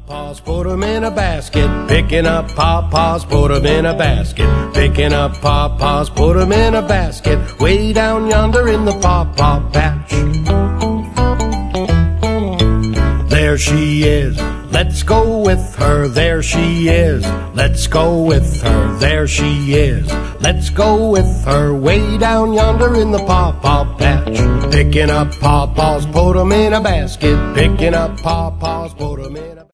Pawpaws, put 'em in a basket. Picking up pawpaws, put 'em in a basket. Picking up pawpaws, put 'em in a basket. Way down yonder in the pawpaw patch. There she is, let's go with her. There she is, let's go with her. There she is, let's go with her. Way down yonder in the pawpaw patch. Picking up pawpaws, put 'em in a basket. Picking up pawpaws, put 'em in a